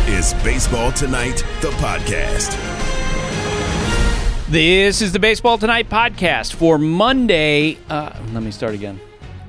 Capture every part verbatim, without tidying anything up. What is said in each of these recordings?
is Baseball Tonight, the podcast. This is the Baseball Tonight podcast for Monday. Uh, let me start again.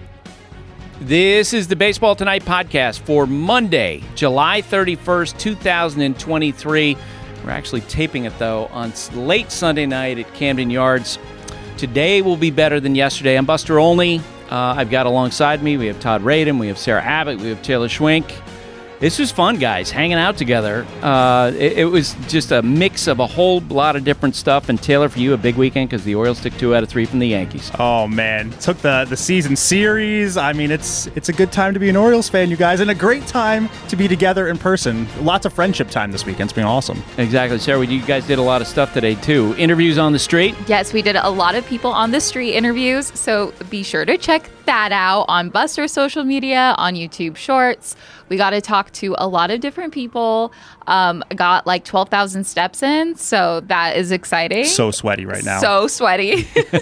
This is the Baseball Tonight podcast for Monday, July thirty-first, twenty twenty-three. We're actually taping it, though, on late Sunday night at Camden Yards. Today will be better than yesterday. I'm Buster Olney. Uh, I've got alongside me, we have Todd Radin, we have Sarah Abbott, we have Taylor Schwenk. This was fun, guys, hanging out together. Uh, it, it was just a mix of a whole lot of different stuff. And Taylor, for you, a big weekend because the Orioles took two out of three from the Yankees. Oh, man. Took the, the season series. I mean, it's it's a good time to be an Orioles fan, you guys, and a great time to be together in person. Lots of friendship time this weekend. It's been awesome. Exactly. Sarah, you guys did a lot of stuff today, too. Interviews on the street? Yes, we did a lot of people on the street interviews. So be sure to check that out on Buster's social media, on YouTube Shorts. We got to talk to a lot of different people. Um, got like twelve thousand steps in, so that is exciting. So sweaty right now. So sweaty.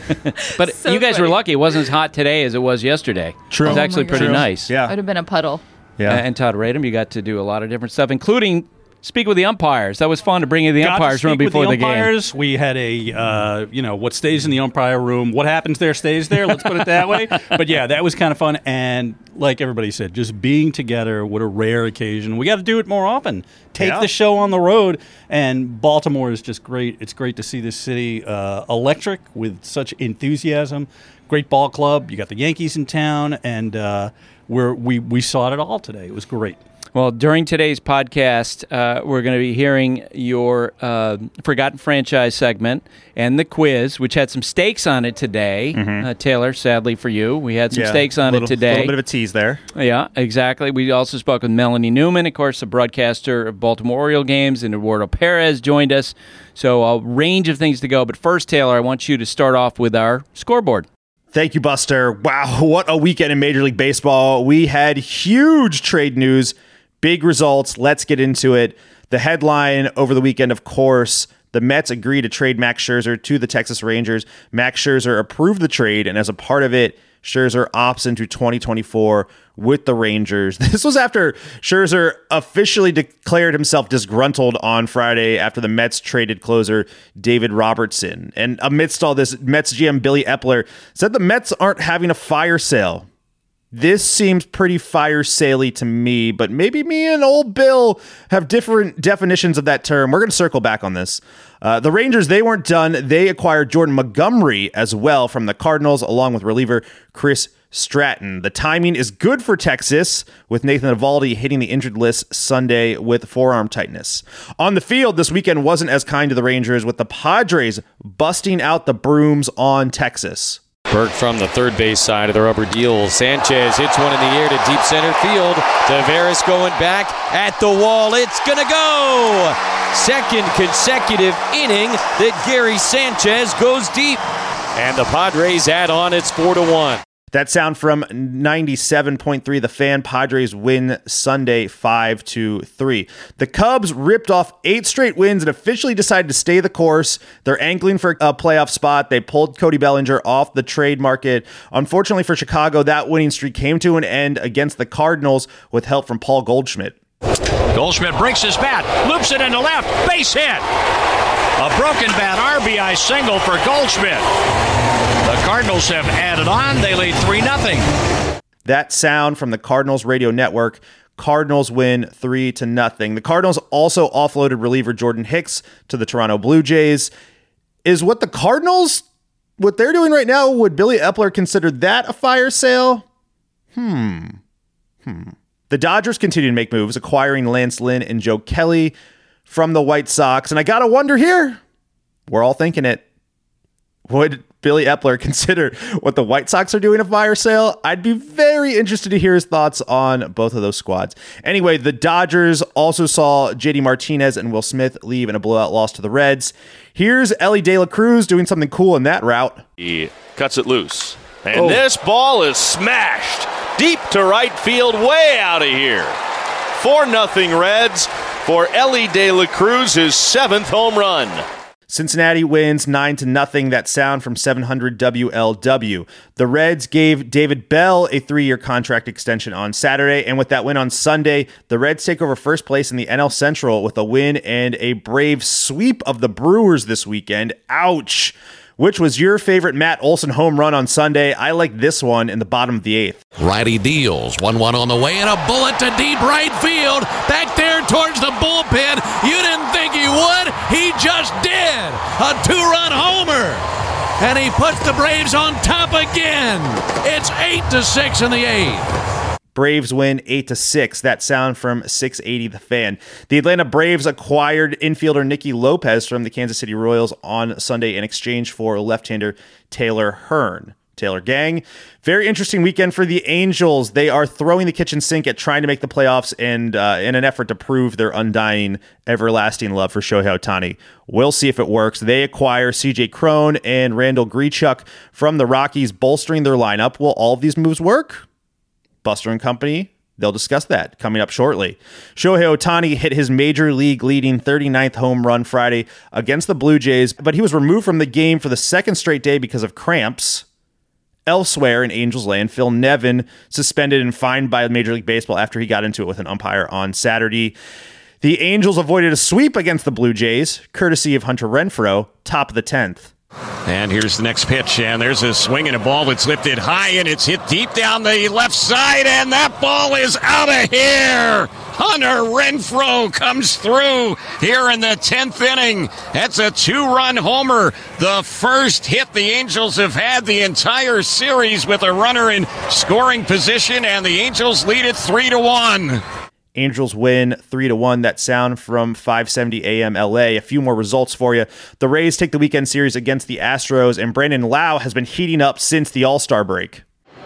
But so you guys sweaty. were lucky. It wasn't as hot today as it was yesterday. True. It was Oh actually my pretty gosh. nice. It Yeah. would have been a puddle. Yeah. Uh, and Todd Radin, you got to do a lot of different stuff, including speak with the umpires. That was fun to bring in the Got umpires to room speak with before the, the, game. umpires. We had a, uh, you know, what stays in the umpire room, what happens there stays there. Let's put it that way. But yeah, that was kind of fun. And like everybody said, just being together, what a rare occasion. We got to do it more often. Take Yeah. the show on the road. And Baltimore is just great. It's great to see this city uh, electric with such enthusiasm. Great ball club. You got the Yankees in town, and uh, we're, we we saw it all today. It was great. Well, during today's podcast, uh, we're going to be hearing your uh, Forgotten Franchise segment and the quiz, which had some stakes on it today. Mm-hmm. Uh, Taylor, sadly for you, we had some Yeah. stakes on little, it today. A little bit of a tease there. Yeah, exactly. We also spoke with Melanie Newman, of course, the broadcaster of Baltimore Oriole games, and Eduardo Perez joined us. So a range of things to go. But first, Taylor, I want you to start off with our scoreboard. Thank you, Buster. Wow, what a weekend in Major League Baseball. We had huge trade news. Big results. Let's get into it. The headline over the weekend, of course, the Mets agree to trade Max Scherzer to the Texas Rangers. Max Scherzer approved the trade, and as a part of it, Scherzer opts into twenty twenty-four with the Rangers. This was after Scherzer officially declared himself disgruntled on Friday after the Mets traded closer David Robertson. And amidst all this, Mets G M Billy Epler said the Mets aren't having a fire sale. This seems pretty fire sale-y to me, but maybe me and old Bill have different definitions of that term. We're going to circle back on this. Uh, the Rangers, they weren't done. They acquired Jordan Montgomery as well from the Cardinals, along with reliever Chris Stratton. The timing is good for Texas, with Nathan Eovaldi hitting the injured list Sunday with forearm tightness. On the field, this weekend wasn't as kind to the Rangers, with the Padres busting out the brooms on Texas. Burke from the third base side of the rubber deal. Sanchez hits one in the air to deep center field. Tavares going back at the wall. It's going to go! Second consecutive inning that Gary Sanchez goes deep. And the Padres add on. It's four to one. That sound from ninety-seven point three The Fan. Padres win Sunday five to three. The Cubs ripped off eight straight wins and officially decided to stay the course. They're angling for a playoff spot. They pulled Cody Bellinger off the trade market. Unfortunately for Chicago, that winning streak came to an end against the Cardinals with help from Paul Goldschmidt. Goldschmidt breaks his bat, loops it into left, base hit. A broken bat R B I single for Goldschmidt. The Cardinals have added on. They lead three nothing. That sound from the Cardinals radio network. Cardinals win three to nothing. The Cardinals also offloaded reliever Jordan Hicks to the Toronto Blue Jays. Is what the Cardinals, what they're doing right now, would Billy Epler consider that a fire sale? Hmm. Hmm. The Dodgers continue to make moves, acquiring Lance Lynn and Joe Kelly from the White Sox. And I got to wonder here, we're all thinking it. Would Billy Epler consider what the White Sox are doing a fire sale? I'd be very interested to hear his thoughts on both of those squads. Anyway, the Dodgers also saw J D Martinez and Will Smith leave in a blowout loss to the Reds. Here's Elly De La Cruz doing something cool in that route. He cuts it loose. And Oh. this ball is smashed deep to right field, way out of here. four nothing Reds for Elly De La Cruz, his seventh home run. Cincinnati wins nine to nothing. That sound from seven hundred W L W. The Reds gave David Bell a three-year contract extension on Saturday, and with that win on Sunday, the Reds take over first place in the N L Central with a win and a brave sweep of the Brewers this weekend. Ouch! Which was your favorite Matt Olson home run on Sunday? I like this one in the bottom of the eighth. Righty deals. one one on the way and a bullet to deep right field. Back there towards the bullpen. You didn't think he would. He just did. A two-run homer. And he puts the Braves on top again. It's eight to six in the eighth. Braves win eight to six. That sound from six eighty The Fan. The Atlanta Braves acquired infielder Nicky Lopez from the Kansas City Royals on Sunday in exchange for left-hander Taylor Hearn. Taylor Gang. Very interesting weekend for the Angels. They are throwing the kitchen sink at trying to make the playoffs and uh, in an effort to prove their undying, everlasting love for Shohei Ohtani. We'll see if it works. They acquire C J Cron and Randall Grichuk from the Rockies, bolstering their lineup. Will all of these moves work? Buster and Company, they'll discuss that coming up shortly. Shohei Ohtani hit his major league leading thirty-ninth home run Friday against the Blue Jays, but he was removed from the game for the second straight day because of cramps. Elsewhere in Angels land, Phil Nevin suspended and fined by Major League Baseball after he got into it with an umpire on Saturday. The Angels avoided a sweep against the Blue Jays, courtesy of Hunter Renfroe, top of the tenth. And here's the next pitch, and there's a swing and a ball that's lifted high, and it's hit deep down the left side, and that ball is out of here. Hunter Renfroe comes through here in the tenth inning. That's a two-run homer, the first hit the Angels have had the entire series with a runner in scoring position, and the Angels lead it three to one. Angels win three to one. That sound from five seventy A M L A. A few more results for you. The Rays take the weekend series against the Astros, and Brandon Lau has been heating up since the All-Star break.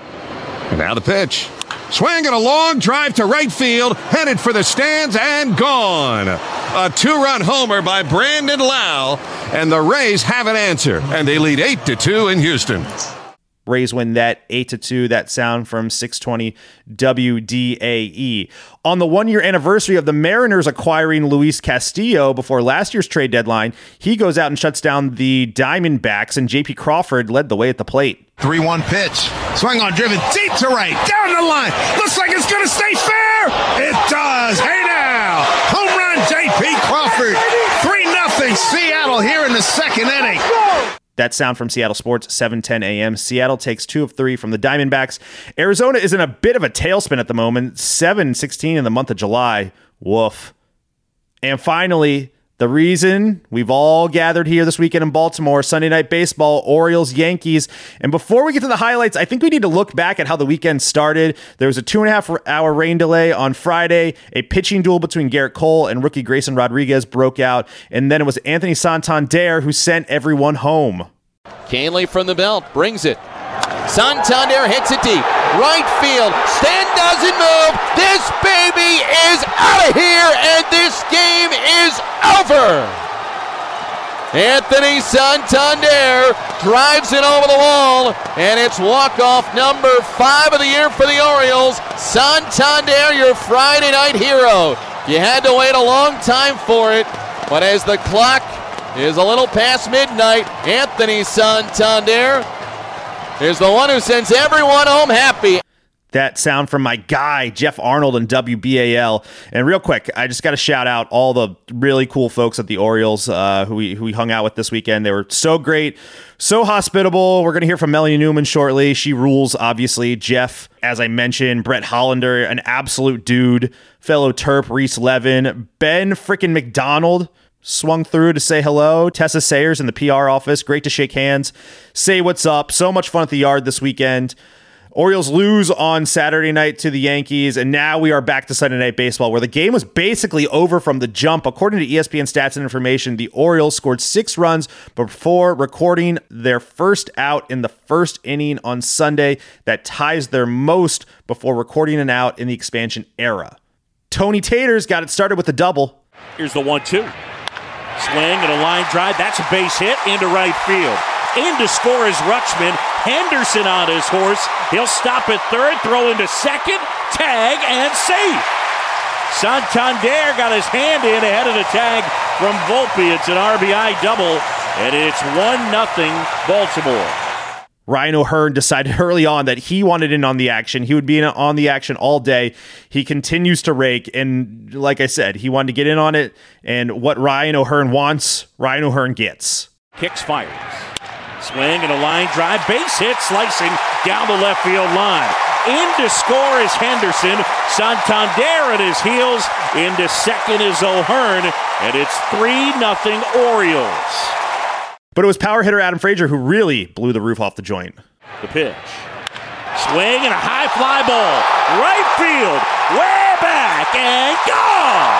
And now the pitch. Swing and a long drive to right field, headed for the stands and gone. A two-run homer by Brandon Lau, and the Rays have an answer, and they lead eight to two in Houston. Rays win that eight to two. That sound from six twenty W D A E. On the one-year anniversary of the Mariners acquiring Luis Castillo before last year's trade deadline, he goes out and shuts down the Diamondbacks, and J P Crawford led the way at the plate. three one pitch. Swing on, driven deep to right, down the line. Looks like it's going to stay fair. It does. Hey now. Home run, J P Crawford. three nothing Seattle here in the second inning. That sound from Seattle Sports, seven ten A M. Seattle takes two of three from the Diamondbacks. Arizona is in a bit of a tailspin at the moment, seven sixteen in the month of July. Woof. And finally, the reason we've all gathered here this weekend in Baltimore, Sunday Night Baseball, Orioles, Yankees. And before we get to the highlights, I think we need to look back at how the weekend started. There was a two and a half hour rain delay on Friday. A pitching duel between Garrett Cole and rookie Grayson Rodriguez broke out. And then it was Anthony Santander who sent everyone home. Canley from the belt brings it. Santander hits it deep. Right field. Stan doesn't move. This baby is out of here, and this game is over. Anthony Santander drives it over the wall, and it's walk-off number five of the year for the Orioles. Santander, your Friday night hero. You had to wait a long time for it, but as the clock is a little past midnight, Anthony Santander is the one who sends everyone home happy. That sound from my guy, Jeff Arnold and W B A L. And real quick, I just got to shout out all the really cool folks at the Orioles uh, who, we, who we hung out with this weekend. They were so great, so hospitable. We're going to hear from Melanie Newman shortly. She rules, obviously. Jeff, as I mentioned, Brett Hollander, an absolute dude. Fellow Terp, Reese Levin. Ben frickin' McDonald swung through to say hello. Tessa Sayers in the P R office. Great to shake hands. Say what's up. So much fun at the yard this weekend. Orioles lose on Saturday night to the Yankees, and now we are back to Sunday Night Baseball, where the game was basically over from the jump. According to E S P N Stats and Information, the Orioles scored six runs before recording their first out in the first inning on Sunday. That ties their most before recording an out in the expansion era. Tony Taters got it started with a double. Here's the one two. Swing and a line drive. That's a base hit into right field. In to score is Rutschman. Henderson on his horse. He'll stop at third, throw into second, tag, and safe. Santander got his hand in ahead of the tag from Volpe. It's an R B I double, and it's one nothing Baltimore. Ryan O'Hearn decided early on that he wanted in on the action. He would be in on the action all day. He continues to rake, and like I said, he wanted to get in on it, and what Ryan O'Hearn wants, Ryan O'Hearn gets. Kicks, fires. Swing and a line drive. Base hit, slicing down the left field line. In to score is Henderson. Santander at his heels. Into second is O'Hearn, and it's three nothing Orioles. But it was power hitter Adam Frazier who really blew the roof off the joint. The pitch. Swing and a high fly ball. Right field. Way back and gone.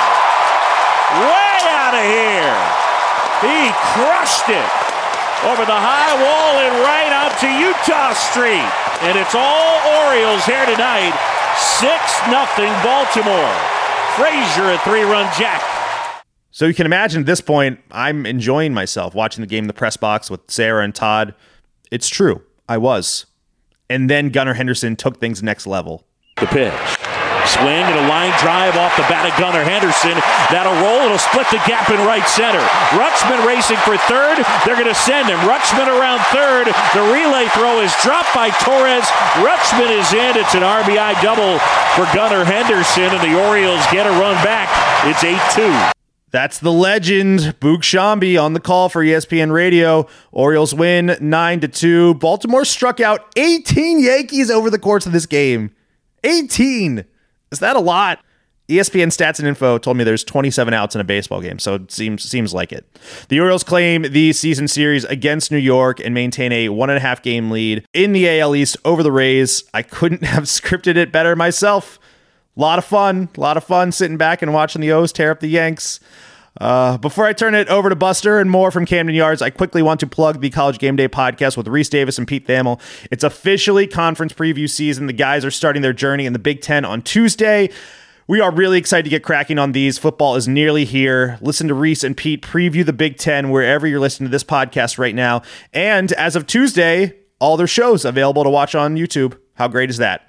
Way out of here. He crushed it over the high wall and right out to Utah Street. And it's all Orioles here tonight. six nothing Baltimore. Frazier a three-run jack. So you can imagine at this point, I'm enjoying myself watching the game in the press box with Sarah and Todd. It's true. I was. And then Gunnar Henderson took things next level. The pitch. Swing and a line drive off the bat of Gunnar Henderson. That'll roll. It'll split the gap in right center. Rutschman racing for third. They're going to send him. Rutschman around third. The relay throw is dropped by Torres. Rutschman is in. It's an R B I double for Gunnar Henderson, and the Orioles get a run back. It's eight two. That's the legend, Boog Shambi on the call for E S P N Radio. Orioles win nine to two. Baltimore struck out eighteen Yankees over the course of this game. eighteen. Is that a lot? E S P N Stats and Info told me there's twenty-seven outs in a baseball game, so it seems seems like it. The Orioles claim the season series against New York and maintain a one and a half game lead in the A L East over the Rays. I couldn't have scripted it better myself. A lot of fun, a lot of fun sitting back and watching the O's tear up the Yanks. Uh, before I turn it over to Buster and more from Camden Yards, I quickly want to plug the College Game Day podcast with Reese Davis and Pete Thamel. It's officially conference preview season. The guys are starting their journey in the Big Ten on Tuesday. We are really excited to get cracking on these. Football is nearly here. Listen to Reese and Pete preview the Big Ten wherever you're listening to this podcast right now. And as of Tuesday, all their shows available to watch on YouTube. How great is that?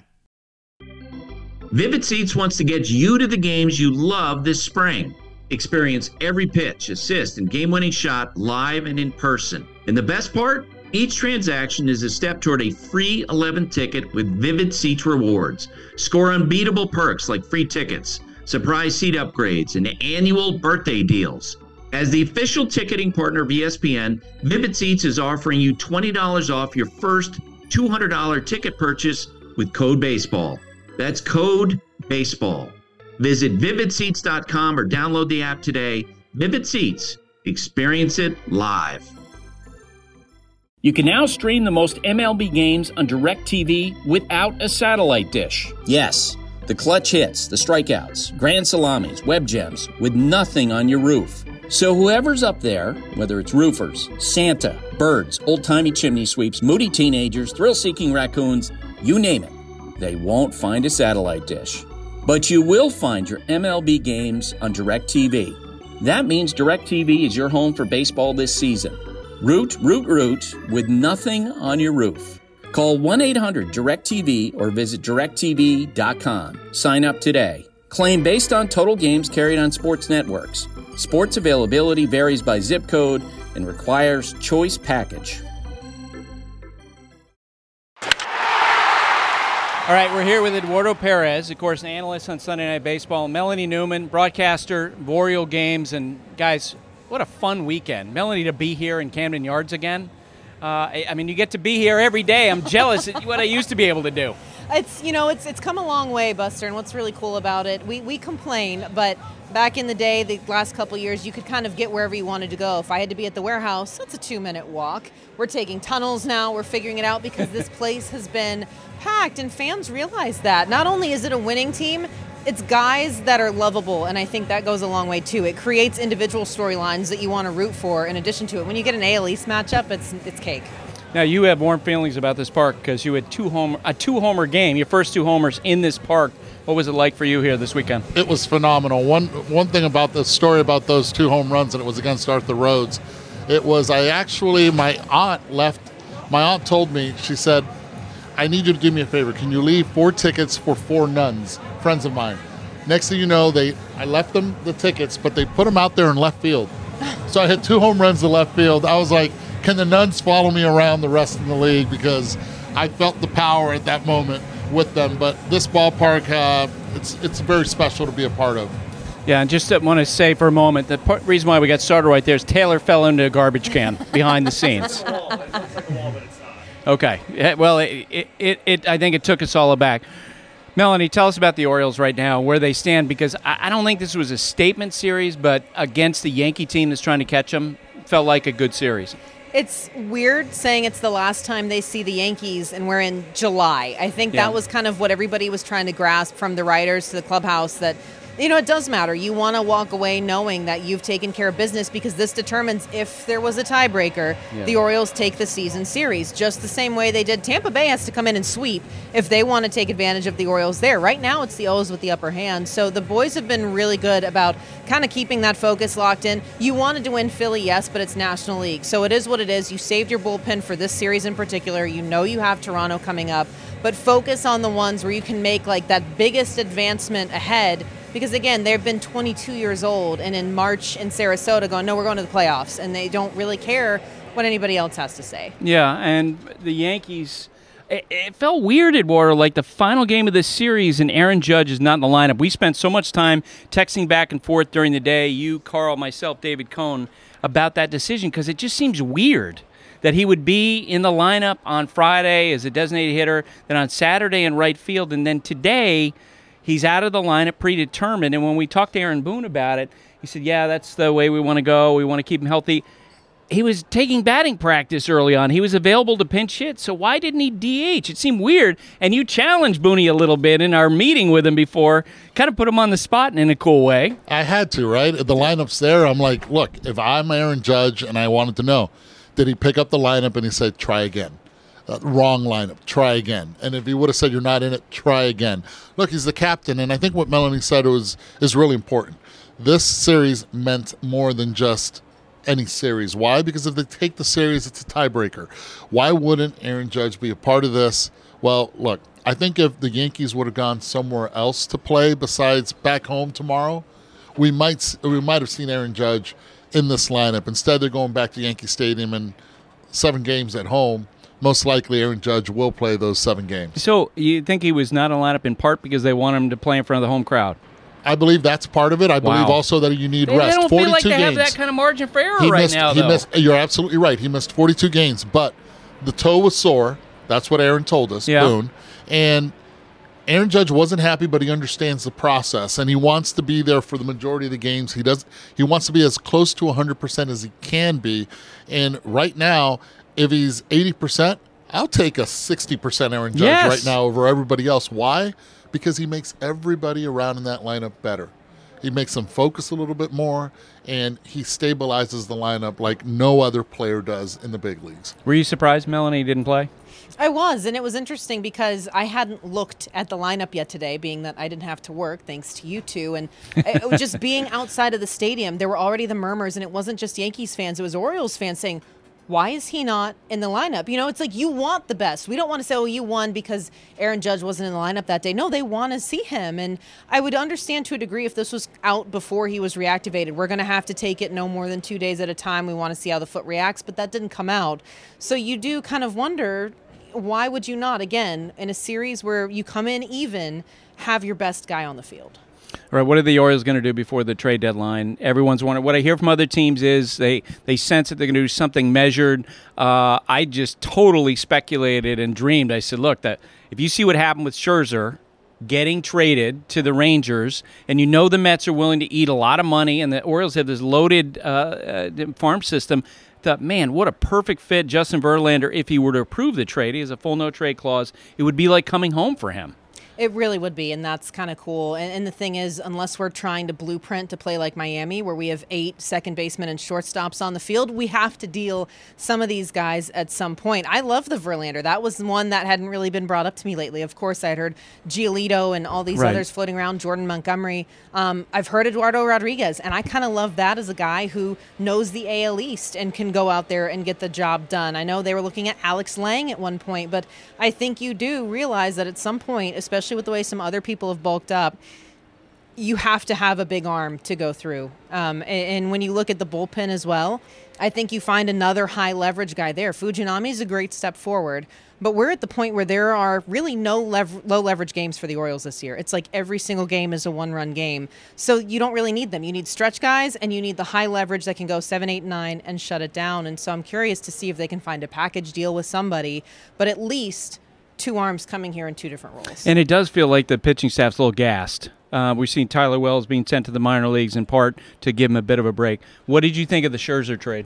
Vivid Seats wants to get you to the games you love this spring. Experience every pitch, assist, and game-winning shot live and in person. And the best part? Each transaction is a step toward a free eleventh ticket with Vivid Seats rewards. Score unbeatable perks like free tickets, surprise seat upgrades, and annual birthday deals. As the official ticketing partner of E S P N, Vivid Seats is offering you twenty dollars off your first two hundred dollars ticket purchase with code BASEBALL. That's code BASEBALL. Visit vivid seats dot com or download the app today. Vivid Seats. Experience it live. You can now stream the most M L B games on DirecTV without a satellite dish. Yes, the clutch hits, the strikeouts, grand salamis, web gems, with nothing on your roof. So whoever's up there, whether it's roofers, Santa, birds, old-timey chimney sweeps, moody teenagers, thrill-seeking raccoons, you name it, they won't find a satellite dish. But you will find your M L B games on DirecTV. That means DirecTV is your home for baseball this season. Root, root, root with nothing on your roof. Call one eight hundred direct T V or visit direct T V dot com. Sign up today. Claim based on total games carried on sports networks. Sports availability varies by zip code and requires choice package. All right, we're here with Eduardo Perez, of course, an analyst on Sunday Night Baseball. Melanie Newman, broadcaster of Oriole games. And guys, what a fun weekend. Melanie, to be here in Camden Yards again. Uh, I, I mean, you get to be here every day. I'm jealous of what I used to be able to do. It's, you know, it's it's come a long way, Buster, and what's really cool about it, we, we complain, but back in the day, the last couple of years, you could kind of get wherever you wanted to go. If I had to be at the warehouse, that's a two-minute walk. We're taking tunnels now. We're figuring it out because this place has been packed, and fans realize that. Not only is it a winning team, it's guys that are lovable, and I think that goes a long way, too. It creates individual storylines that you want to root for in addition to it. When you get an A L East matchup, it's it's cake. Now, you have warm feelings about this park because you had two home, a two-homer game, your first two homers in this park. What was it like for you here this weekend? It was phenomenal. One one thing about the story about those two home runs, and it was against Arthur Rhodes, it was I actually, my aunt left, my aunt told me, she said, I need you to do me a favor. Can you leave four tickets for four nuns, friends of mine? Next thing you know, they I left them the tickets, but they put them out there in left field. So I hit two home runs to left field. I was like, can the Nuns follow me around the rest of the league? Because I felt the power at that moment with them. But this ballpark, uh, it's it's very special to be a part of. Yeah, and just want to say for a moment, the part, reason why we got started right there is Taylor fell into a garbage can behind the scenes. Okay. Yeah, well, it, it, it, it, I think it took us all aback. Melanie, tell us about the Orioles right now, where they stand, because I, I don't think this was a statement series, but against the Yankee team that's trying to catch them, felt like a good series. It's weird saying it's the last time they see the Yankees, and we're in July. I think Yeah. that was kind of what everybody was trying to grasp, from the writers to the clubhouse, that, you know, it does matter. You want to walk away knowing that you've taken care of business, because this determines if there was a tiebreaker, Yeah. the Orioles take the season series, just the same way they did. Tampa Bay has to come in and sweep if they want to take advantage of the Orioles there. Right now, it's the O's with the upper hand. So the boys have been really good about kind of keeping that focus locked in. You wanted to win Philly, yes, but it's National League. So it is what it is. You saved your bullpen for this series in particular. You know you have Toronto coming up, but focus on the ones where you can make like that biggest advancement ahead. Because, again, they've been twenty-two years old, and in March in Sarasota going, no, we're going to the playoffs, and they don't really care what anybody else has to say. Yeah, and the Yankees, it, it felt weird, Eduardo, like the final game of this series and Aaron Judge is not in the lineup. We spent so much time texting back and forth during the day, you, Carl, myself, David Cohn, about that decision, because it just seems weird that he would be in the lineup on Friday as a designated hitter, then on Saturday in right field, and then today he's out of the lineup predetermined. And when we talked to Aaron Boone about it, he said, yeah, that's the way we want to go. We want to keep him healthy. He was taking batting practice early on. He was available to pinch hit, so why didn't he D H? It seemed weird. And you challenged Booney a little bit in our meeting with him before, kind of put him on the spot in a cool way. I had to, right? The lineup's there. I'm like, look, if I'm Aaron Judge and I wanted to know, did he pick up the lineup and he said, try again? Uh, wrong lineup, try again. And if he would have said you're not in it, try again. Look, he's the captain, and I think what Melanie said was is really important. This series meant more than just any series. Why? Because if they take the series, it's a tiebreaker. Why wouldn't Aaron Judge be a part of this? Well, look, I think if the Yankees would have gone somewhere else to play besides back home tomorrow, we might we might have seen Aaron Judge in this lineup. Instead, they're going back to Yankee Stadium and seven games at home. Most likely Aaron Judge will play those seven games. So you think he was not in the lineup in part because they want him to play in front of the home crowd? I believe that's part of it. I Wow. believe also that you need They, rest. they don't feel like they games. have that kind of margin for error He right missed, now, he though. missed, you're absolutely right. He missed forty-two games, but the toe was sore. That's what Aaron told us, Yeah. Boone. And Aaron Judge wasn't happy, but he understands the process, and he wants to be there for the majority of the games. He does. He wants to be as close to one hundred percent as he can be. And right now, if he's eighty percent, I'll take a sixty percent Aaron Judge Yes. right now over everybody else. Why? Because he makes everybody around in that lineup better. He makes them focus a little bit more, and he stabilizes the lineup like no other player does in the big leagues. Were you surprised Melanie didn't play? I was, and it was interesting because I hadn't looked at the lineup yet today, being that I didn't have to work, thanks to you two. And it was just being outside of the stadium, there were already the murmurs, and it wasn't just Yankees fans, it was Orioles fans saying, why is he not in the lineup? You know, it's like you want the best. We don't want to say, oh, you won because Aaron Judge wasn't in the lineup that day. No, they want to see him. And I would understand to a degree if this was out before he was reactivated. We're going to have to take it no more than two days at a time. We want to see how the foot reacts, but that didn't come out. So you do kind of wonder, why would you not, again, in a series where you come in even, have your best guy on the field? All right, what are the Orioles going to do before the trade deadline? Everyone's wondering. What I hear from other teams is they, they sense that they're going to do something measured. Uh, I just totally speculated and dreamed. I said, look, that if you see what happened with Scherzer getting traded to the Rangers, and you know the Mets are willing to eat a lot of money, and the Orioles have this loaded uh, uh, farm system, thought, man, what a perfect fit Justin Verlander, if he were to approve the trade. He has a full no-trade clause. It would be like coming home for him. It really would be, and that's kind of cool. And, and the thing is, unless we're trying to blueprint to play like Miami, where we have eight second basemen and shortstops on the field, we have to deal some of these guys at some point. I love the Verlander. That was one that hadn't really been brought up to me lately. Of course, I'd heard Giolito and all these Right. others floating around, Jordan Montgomery. Um, I've heard Eduardo Rodriguez, and I kind of love that as a guy who knows the A L East and can go out there and get the job done. I know they were looking at Alex Lang at one point, but I think you do realize that at some point, especially with the way some other people have bulked up, you have to have a big arm to go through. Um, and, and when you look at the bullpen as well, I think you find another high leverage guy there. Fujinami is a great step forward, but we're at the point where there are really no lev- low leverage games for the Orioles this year. It's like every single game is a one run game. So you don't really need them. You need stretch guys and you need the high leverage that can go seven, eight, nine and shut it down. And so I'm curious to see if they can find a package deal with somebody, but at least two arms coming here in two different roles. And it does feel like the pitching staff's a little gassed. Uh, we've seen Tyler Wells being sent to the minor leagues in part to give him a bit of a break. What did you think of the Scherzer trade?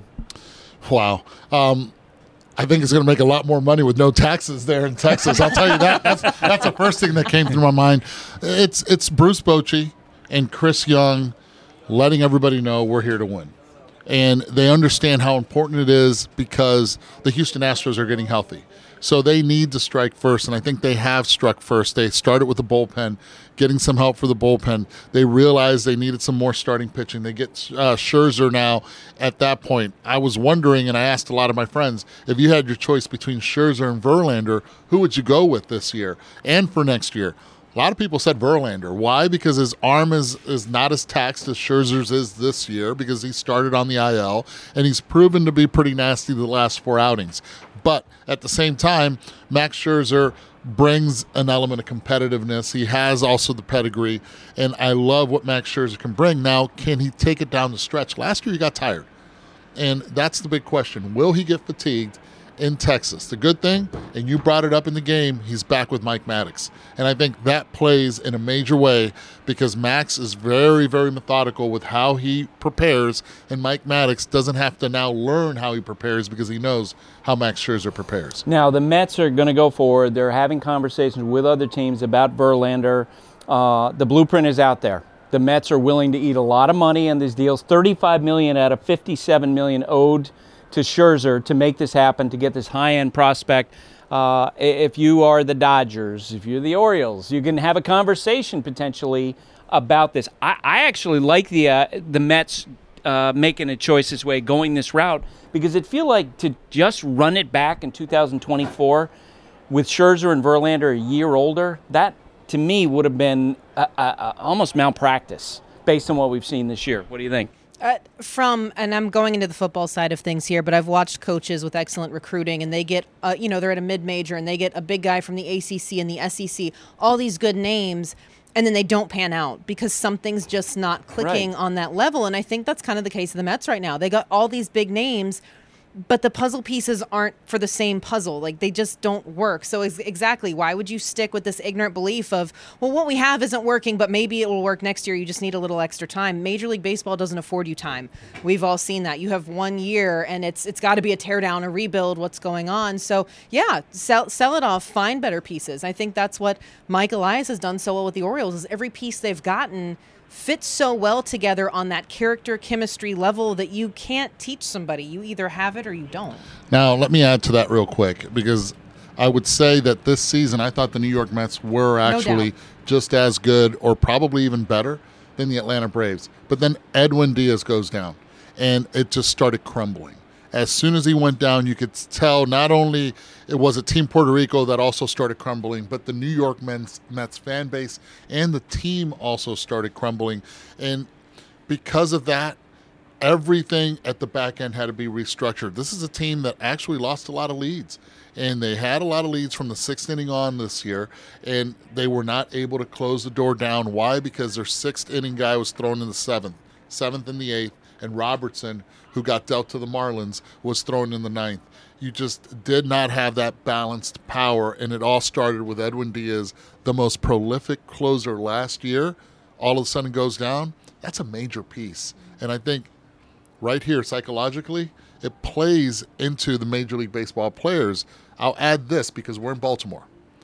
Wow. Um, I think it's going to make a lot more money with no taxes there in Texas. I'll tell you that. That's that's the first thing that came through my mind. It's it's Bruce Bochy and Chris Young letting everybody know we're here to win. And they understand how important it is because the Houston Astros are getting healthy. So they need to strike first, and I think they have struck first. They started with the bullpen, getting some help for the bullpen. They realized they needed some more starting pitching. They get uh, Scherzer now at that point. I was wondering, and I asked a lot of my friends, if you had your choice between Scherzer and Verlander, who would you go with this year and for next year? A lot of people said Verlander. Why? Because his arm is, is not as taxed as Scherzer's is this year because he started on the I L, and he's proven to be pretty nasty the last four outings. But at the same time, Max Scherzer brings an element of competitiveness. He has also the pedigree, and I love what Max Scherzer can bring. Now, can he take it down the stretch? Last year he got tired, and that's the big question. Will he get fatigued in Texas? The good thing, and you brought it up in the game, he's back with Mike Maddox. And I think that plays in a major way because Max is very, very methodical with how he prepares, and Mike Maddox doesn't have to now learn how he prepares because he knows how Max Scherzer prepares. Now, the Mets are going to go forward. They're having conversations with other teams about Verlander. Uh, the blueprint is out there. The Mets are willing to eat a lot of money in these deals, thirty-five million dollars out of fifty-seven million dollars owed to Scherzer to make this happen, to get this high-end prospect. Uh, if you are the Dodgers, if you're the Orioles, you can have a conversation potentially about this. I, I actually like the uh, the Mets uh, making a choice this way, going this route, because it feel like to just run it back in two thousand twenty-four with Scherzer and Verlander a year older, that to me would have been a, a, a, almost malpractice based on what we've seen this year. What do you think? Uh, from, and I'm going into the football side of things here, but I've watched coaches with excellent recruiting, and they get, uh, you know, they're at a mid-major, and they get a big guy from the A C C and the S E C, all these good names, and then they don't pan out because something's just not clicking Right. on that level. And I think that's kind of the case of the Mets right now. They got all these big names, but the puzzle pieces aren't for the same puzzle. Like, they just don't work. So ex- exactly, why would you stick with this ignorant belief of, well, what we have isn't working, but maybe it will work next year. You just need a little extra time. Major League Baseball doesn't afford you time. We've all seen that. You have one year, and it's it's got to be a teardown, a rebuild, what's going on. So, yeah, sell, sell it off, find better pieces. I think that's what Mike Elias has done so well with the Orioles, is every piece they've gotten fits so well together on that character chemistry level that you can't teach somebody. You either have it or you don't. Now, let me add to that real quick because I would say that this season I thought the New York Mets were actually doubt. just as good or probably even better than the Atlanta Braves. But then Edwin Diaz goes down, and it just started crumbling. As soon as he went down, you could tell not only it was a Team Puerto Rico that also started crumbling, but the New York Mets, Mets fan base and the team also started crumbling. And because of that, everything at the back end had to be restructured. This is a team that actually lost a lot of leads, and they had a lot of leads from the sixth inning on this year, and they were not able to close the door down. Why? Because their sixth inning guy was thrown in the seventh, seventh in the eighth, and Robertson, who got dealt to the Marlins, was thrown in the ninth. You just did not have that balanced power, and it all started with Edwin Diaz, the most prolific closer last year, all of a sudden goes down. That's a major piece. And I think right here, psychologically, it plays into the Major League Baseball players. I'll add this because we're in Baltimore.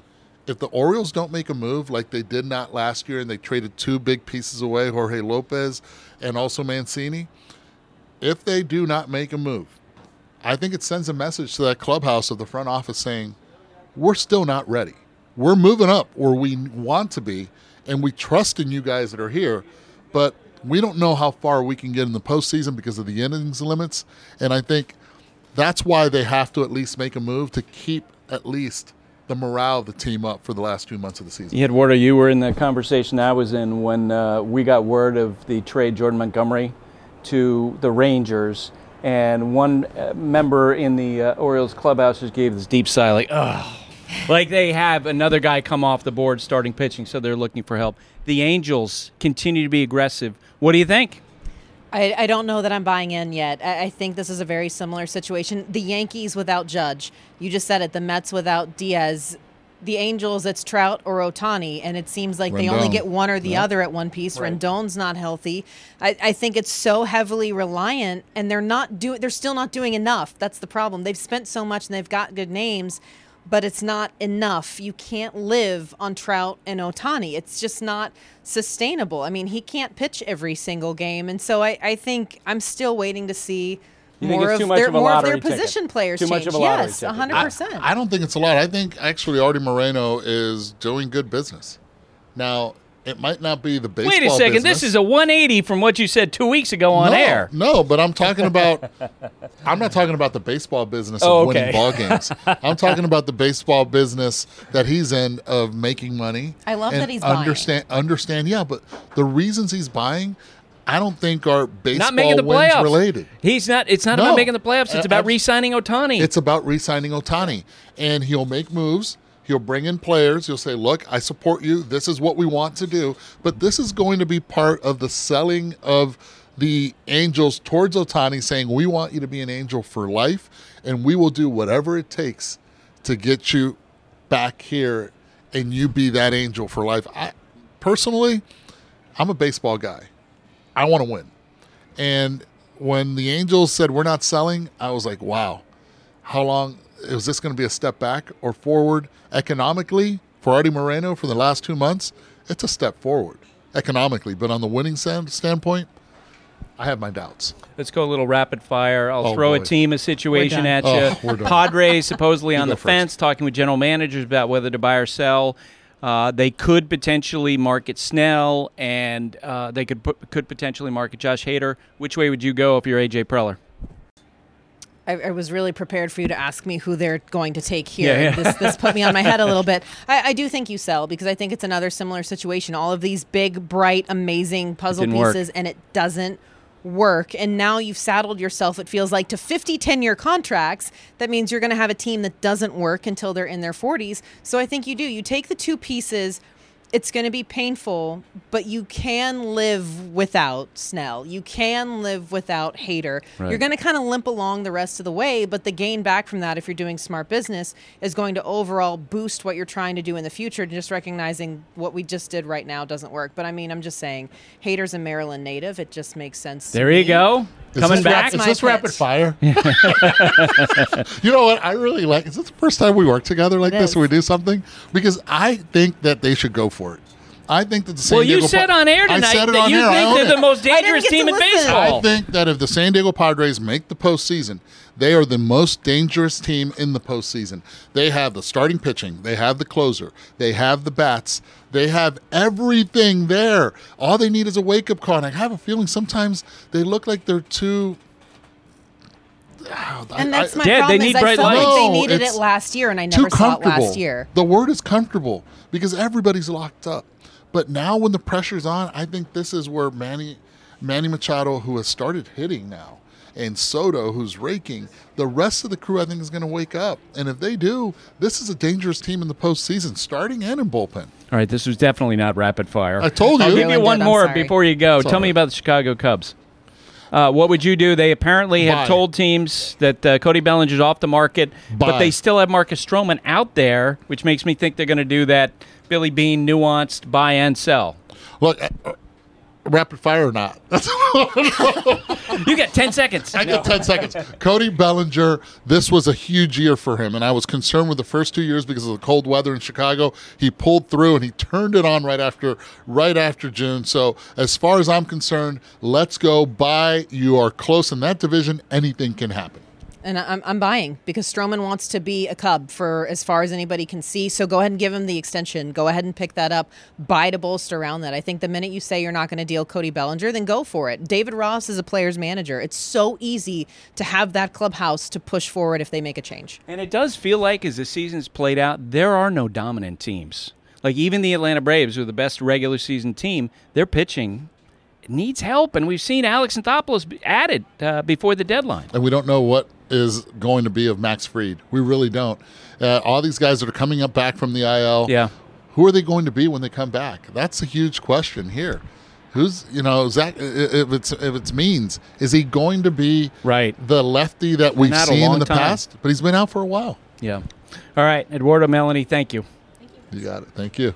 If the Orioles don't make a move like they did not last year, and they traded two big pieces away, Jorge Lopez and also Mancini, if they do not make a move, I think it sends a message to that clubhouse of the front office saying, we're still not ready. We're moving up where we want to be, and we trust in you guys that are here, but we don't know how far we can get in the postseason because of the innings limits. And I think that's why they have to at least make a move to keep at least the morale of the team up for the last two months of the season. Eduardo, you were in the conversation I was in when uh, we got word of the trade Jordan Montgomery to the Rangers, and one uh, member in the uh, Orioles clubhouse just gave this deep sigh, like, ugh. Like they have another guy come off the board starting pitching, so they're looking for help. The Angels continue to be aggressive. What do you think? I, I don't know that I'm buying in yet. I, I think this is a very similar situation. The Yankees without Judge. You just said it. The Mets without Diaz. The Angels, it's Trout or Ohtani, and it seems like Rendon. They only get one or the yeah. other at one piece. Right. Rendon's not healthy. I, I think it's so heavily reliant, and they're not do. They're still not doing enough. That's the problem. They've spent so much, and they've got good names, but it's not enough. You can't live on Trout and Ohtani. It's just not sustainable. I mean, he can't pitch every single game, and so I, I think I'm still waiting to see you more, of of, their, of, more of their ticket. position players too change. Much of a yes, one hundred percent. I, I don't think it's a lot. I think actually Artie Moreno is doing good business. Now, it might not be the baseball Wait a second. business. This is a one eighty from what you said two weeks ago on no, air. No, but I'm talking about I'm not talking about the baseball business of oh, okay. winning ball games. I'm talking about the baseball business that he's in of making money. I love and that he's understand, buying. Understand, yeah, but the reasons he's buying, I don't think are baseball not making the wins playoffs. related. He's not. It's not no. about making the playoffs. It's about uh, re-signing Ohtani. It's about re-signing Ohtani, and he'll make moves. He'll bring in players. He'll say, look, I support you. This is what we want to do. But this is going to be part of the selling of the Angels towards Ohtani, saying we want you to be an Angel for life, and we will do whatever it takes to get you back here and you be that Angel for life. I, personally, I'm a baseball guy. I want to win. And when the Angels said we're not selling, I was like, wow, how long – is this going to be a step back or forward economically for Artie Moreno for the last two months? It's a step forward economically, but on the winning stand, standpoint, I have my doubts. Let's go a little rapid fire. I'll oh, throw boy. a team, a situation at oh, you. Padres supposedly on the first. fence, talking with general managers about whether to buy or sell. Uh, they could potentially market Snell, and uh, they could put, could potentially market Josh Hader. Which way would you go if you're A J Preller? I, I was really prepared for you to ask me who they're going to take here. Yeah, yeah. This, this put me on my head a little bit. I, I do think you sell because I think it's another similar situation. All of these big, bright, amazing puzzle pieces, work. and it doesn't work. And now you've saddled yourself, it feels like, to fifty ten-year contracts. That means you're going to have a team that doesn't work until they're in their forties. So I think you do. You take the two pieces. It's going to be painful, but you can live without Snell. You can live without Hader. Right. You're going to kind of limp along the rest of the way, but the gain back from that, if you're doing smart business, is going to overall boost what you're trying to do in the future, just recognizing what we just did right now doesn't work. But, I mean, I'm just saying, Hader's a Maryland native. It just makes sense. There you go. Is Coming this back. Rap, is this pitch. rapid fire? You know what? I really like. Is this the first time we work together like It this? is. Or we do something because I think that they should go for it. I think that the San well, you Diego said pa- on air tonight I said it that on you air. I think own they're it. the most dangerous team in baseball. I think that if the San Diego Padres make the postseason, they are the most dangerous team in the postseason. They have the starting pitching. They have the closer. They have the bats. They have everything there. All they need is a wake-up call. And I have a feeling sometimes they look like they're too... And that's my Dad, problem they is need I bright felt like lights. they No, needed it's it last year, and I too never saw it comfortable. last year. The word is comfortable because everybody's locked up. But now when the pressure's on, I think this is where Manny Manny Machado, who has started hitting now, and Soto, who's raking, the rest of the crew, I think, is going to wake up. And if they do, this is a dangerous team in the postseason, starting and in bullpen. All right, this was definitely not rapid fire. I told you. I'll give you Ruined one it, I'm more sorry. before you go. It's Tell all me right. about the Chicago Cubs. Uh, what would you do? They apparently have Buy. told teams that uh, Cody Bellinger's off the market, but Buy. they still have Marcus Stroman out there, which makes me think they're going to do that Billy Bean nuanced buy and sell. Look, uh, uh, rapid fire or not? You got ten seconds. I get ten seconds. Cody Bellinger, this was a huge year for him, and I was concerned with the first two years because of the cold weather in Chicago. He pulled through, and he turned it on right after right after June. So as far as I'm concerned, let's go buy. You are close in that division. Anything can happen. And I'm, I'm buying because Stroman wants to be a Cub for as far as anybody can see. So go ahead and give him the extension. Go ahead and pick that up. Buy to bolster around that. I think the minute you say you're not going to deal Cody Bellinger, then go for it. David Ross is a player's manager. It's so easy to have that clubhouse to push forward if they make a change. And it does feel like as the season's played out, there are no dominant teams. Like even the Atlanta Braves, who are the best regular season team, their pitching needs help. And we've seen Alex Anthopoulos added uh, before the deadline. And we don't know what is going to be of Max Fried. We really don't. Uh, all these guys that are coming up back from the I L, yeah. who are they going to be when they come back? That's a huge question here. Who's, you know, Zach, if it's if it's Means, is he going to be right. the lefty that we've seen in the time. past? But he's been out for a while. Yeah. All right, Eduardo, Melanie, thank you. Thank you. You got it. Thank you.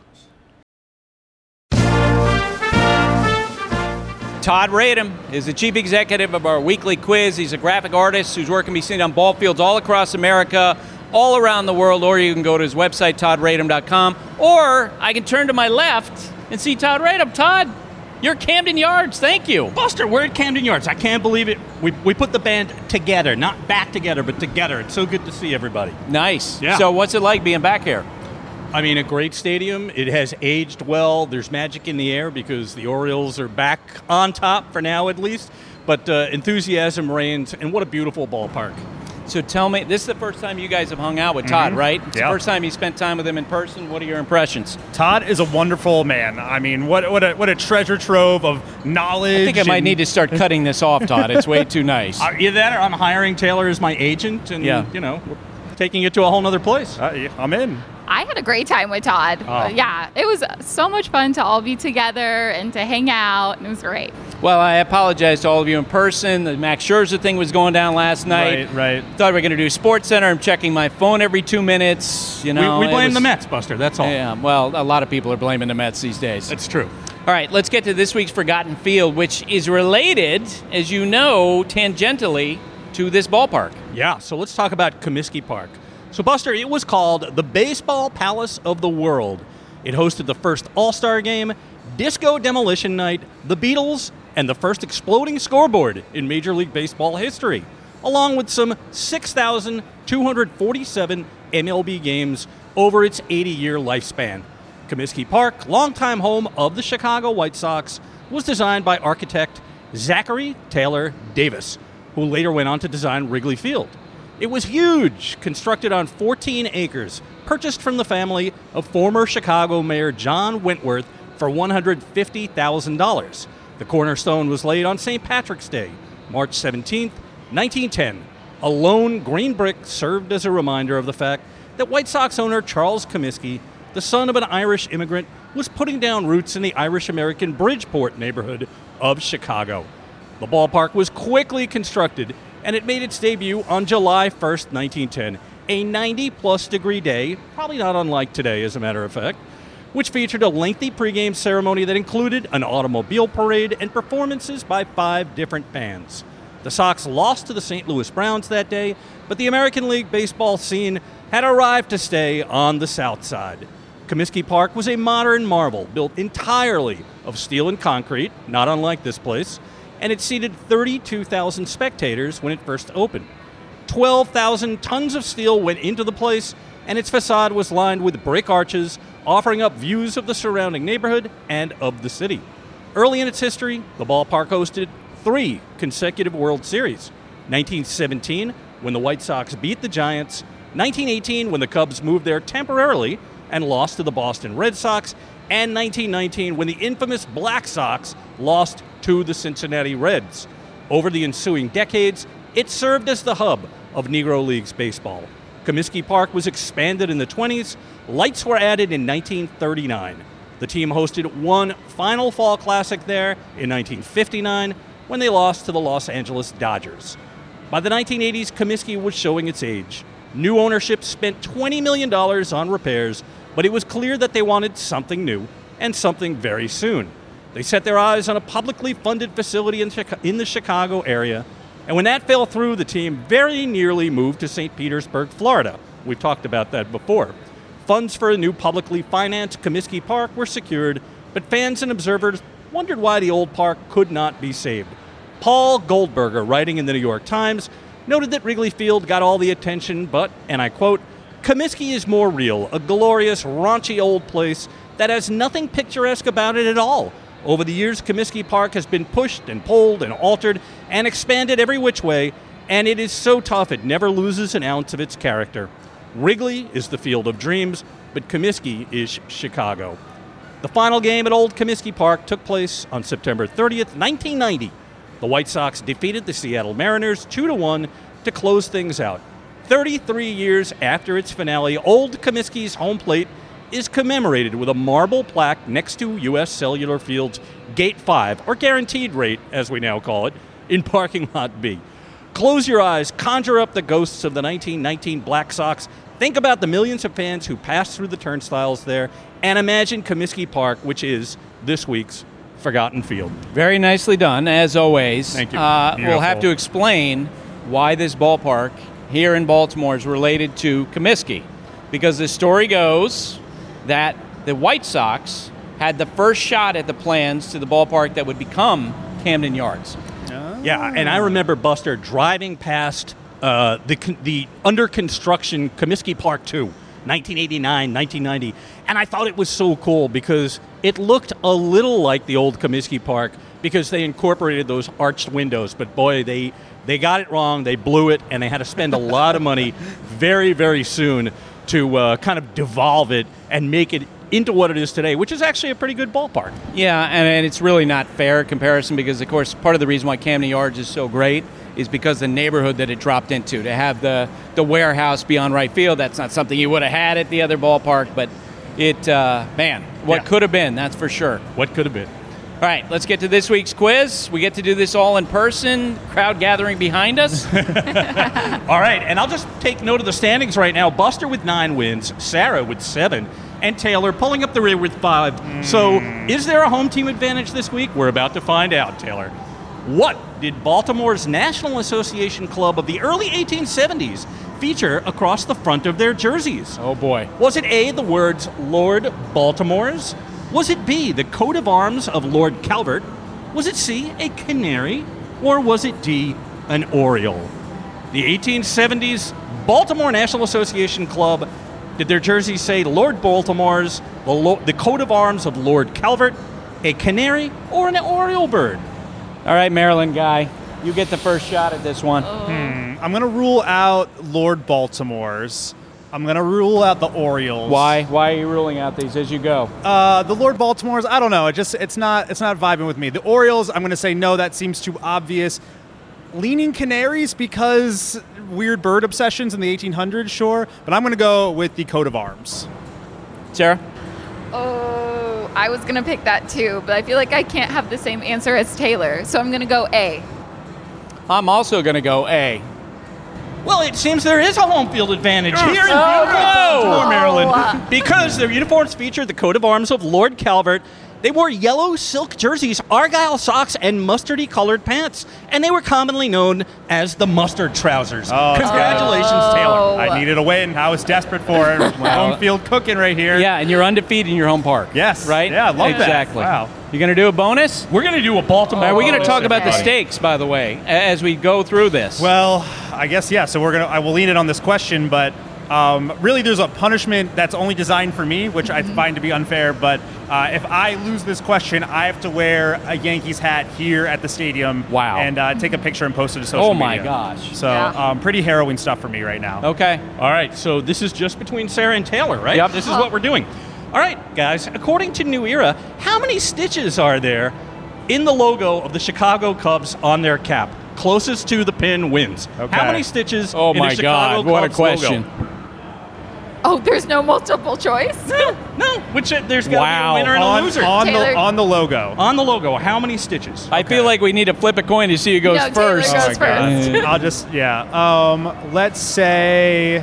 Todd Radom is the chief executive of our weekly quiz. He's a graphic artist whose work can be seen on ball fields all across America, all around the world, or you can go to his website, todd radom dot com, or I can turn to my left and see Todd Radom. Todd, you're at Camden Yards. Thank you. Buster, we're at Camden Yards. I can't believe it. We, we put the band together, not back together, but together. It's so good to see everybody. Nice. Yeah. So what's it like being back here? I mean, a great stadium. It has aged well. There's magic in the air because the Orioles are back on top for now, at least. But uh, enthusiasm reigns, and what a beautiful ballpark. So tell me, this is the first time you guys have hung out with Todd, Mm-hmm. right? It's yep. the first time you spent time with him in person. What are your impressions? Todd is a wonderful man. I mean, what what a, what a treasure trove of knowledge. I think I might need to start cutting this off, Todd. It's way too nice. Uh, either that or I'm hiring Taylor as my agent, and, yeah. you know, we're taking it to a whole nother place. Uh, yeah, I'm in. I had a great time with Todd. Oh. Yeah, it was so much fun to all be together and to hang out, and it was great. Well, I apologize to all of you in person. The Max Scherzer thing was going down last night. Right, right. Thought we were going to do Sports Center. I'm checking my phone every two minutes. You know, we we blame was, the Mets, Buster. That's all. Yeah, well, a lot of people are blaming the Mets these days. That's true. All right, let's get to this week's Forgotten Field, which is related, as you know, tangentially to this ballpark. Yeah, so let's talk about Comiskey Park. So, Buster, it was called the Baseball Palace of the World. It hosted the first All-Star Game, Disco Demolition Night, the Beatles, and the first exploding scoreboard in Major League Baseball history, along with some six thousand two hundred forty-seven M L B games over its eighty-year lifespan. Comiskey Park, longtime home of the Chicago White Sox, was designed by architect Zachary Taylor Davis, who later went on to design Wrigley Field. It was huge, constructed on fourteen acres, purchased from the family of former Chicago Mayor John Wentworth for one hundred fifty thousand dollars. The cornerstone was laid on Saint Patrick's Day, March seventeenth, nineteen ten. A lone green brick served as a reminder of the fact that White Sox owner Charles Comiskey, the son of an Irish immigrant, was putting down roots in the Irish-American Bridgeport neighborhood of Chicago. The ballpark was quickly constructed, and it made its debut on July first, nineteen ten, a ninety-plus degree day, probably not unlike today, as a matter of fact, which featured a lengthy pregame ceremony that included an automobile parade and performances by five different bands. The Sox lost to the Saint Louis Browns that day, but the American League baseball scene had arrived to stay on the South Side. Comiskey Park was a modern marvel built entirely of steel and concrete, not unlike this place, and it seated thirty-two thousand spectators when it first opened. twelve thousand tons of steel went into the place, and its facade was lined with brick arches, offering up views of the surrounding neighborhood and of the city. Early in its history, the ballpark hosted three consecutive World Series. nineteen seventeen, when the White Sox beat the Giants, nineteen eighteen, when the Cubs moved there temporarily and lost to the Boston Red Sox, and nineteen nineteen, when the infamous Black Sox lost to the Cincinnati Reds. Over the ensuing decades, it served as the hub of Negro Leagues baseball. Comiskey Park was expanded in the twenties. Lights were added in nineteen thirty-nine. The team hosted one final fall classic there in nineteen fifty-nine when they lost to the Los Angeles Dodgers. By the nineteen eighties, Comiskey was showing its age. New ownership spent twenty million dollars on repairs, but it was clear that they wanted something new and something very soon. They set their eyes on a publicly funded facility in, Chica- in the Chicago area, and when that fell through, the team very nearly moved to Saint Petersburg, Florida. We've talked about that before. Funds for a new publicly financed Comiskey Park were secured, but fans and observers wondered why the old park could not be saved. Paul Goldberger, writing in the New York Times, noted that Wrigley Field got all the attention, but, and I quote, Comiskey is more real, a glorious, raunchy old place that has nothing picturesque about it at all. Over the years, Comiskey Park has been pushed and pulled and altered and expanded every which way, and it is so tough it never loses an ounce of its character. Wrigley is the field of dreams, but Comiskey is Chicago. The final game at Old Comiskey Park took place on September thirtieth, nineteen ninety. The White Sox defeated the Seattle Mariners two to one to close things out. thirty-three years after its finale, Old Comiskey's home plate is commemorated with a marble plaque next to U S Cellular Field's Gate five, or Guaranteed Rate, as we now call it, in Parking Lot B. Close your eyes, conjure up the ghosts of the nineteen nineteen Black Sox, think about the millions of fans who passed through the turnstiles there, and imagine Comiskey Park, which is this week's Forgotten Field. Very nicely done, as always. Thank you. Uh, we'll have to explain why this ballpark here in Baltimore is related to Comiskey, because the story goes that the White Sox had the first shot at the plans to the ballpark that would become Camden Yards. Yeah, and I remember, Buster, driving past uh, the the under construction Comiskey Park two, nineteen eighty-nine, nineteen ninety, and I thought it was so cool because it looked a little like the old Comiskey Park because they incorporated those arched windows, but boy, they they got it wrong, they blew it, and they had to spend a lot of money very, very soon to uh, kind of devolve it and make it into what it is today, which is actually a pretty good ballpark. Yeah, and, and it's really not fair comparison because, of course, part of the reason why Camden Yards is so great is because the neighborhood that it dropped into. To have the, the warehouse beyond right field, that's not something you would have had at the other ballpark, but it, uh, man, what Yeah. could have been, that's for sure. What could have been. All right, let's get to this week's quiz. We get to do this all in person, crowd gathering behind us. All right, and I'll just take note of the standings right now. Buster with nine wins, Sarah with seven, and Taylor pulling up the rear with five. Mm. So is there a home team advantage this week? We're about to find out, Taylor. What did Baltimore's National Association Club of the early eighteen seventies feature across the front of their jerseys? Oh, boy. Was it A, the words Lord Baltimore's? Was it B, the coat of arms of Lord Calvert? Was it C, a canary? Or was it D, an oriole? The eighteen seventies Baltimore National Association Club, did their jerseys say Lord Baltimore's, the, lo- the coat of arms of Lord Calvert, a canary, or an oriole bird? All right, Maryland guy, you get the first shot at this one. Hmm. I'm going to rule out Lord Baltimore's. I'm going to rule out the Orioles. Why? Why are you ruling out these as you go? Uh, the Lord Baltimore's, I don't know. It just it's not it's not vibing with me. The Orioles, I'm going to say no, that seems too obvious. Leaning Canaries because weird bird obsessions in the eighteen hundreds, sure, but I'm going to go with the coat of arms. Sarah? Oh, I was going to pick that too, but I feel like I can't have the same answer as Taylor, so I'm going to go A. I'm also going to go A. Well, it seems there is a home field advantage here in beautiful Oh, Baltimore, no. Maryland, because their uniforms feature the coat of arms of Lord Calvert. They wore yellow silk jerseys, argyle socks, and mustardy-colored pants, and they were commonly known as the mustard trousers. Oh, Congratulations, Oh. Taylor. I needed a win. I was desperate for it. Home field cooking right here. Yeah, and you're undefeated in your home park. Yes. Right? Yeah, I love that. exactly. Wow. You going to do a bonus? We're going to do a Baltimore. Are we going to bonus, talk about the everybody. stakes, by the way, a- as we go through this? Well, I guess, yeah. So we're going to, I will lean it on this question, but um, really there's a punishment that's only designed for me, which I find to be unfair. But uh, if I lose this question, I have to wear a Yankees hat here at the stadium. Wow. And uh, take a picture and post it to social Oh, media. my gosh. So Yeah. um, pretty harrowing stuff for me right now. Okay. All right, so this is just between Sarah and Taylor, right? Yep. This is what we're doing. All right, guys, according to New Era, how many stitches are there in the logo of the Chicago Cubs on their cap? Closest to the pin wins. Okay. How many stitches Oh, in my the Chicago God. What a Cubs question. logo? Oh, there's no multiple choice? No, no. Which uh, there's got to Wow. be a winner and a On, loser. on, the, Taylor. on the logo. On the logo, how many stitches? I feel like we need to flip a coin to see who goes No, Taylor first. goes Oh my God. first. I'll just, yeah. Um, let's say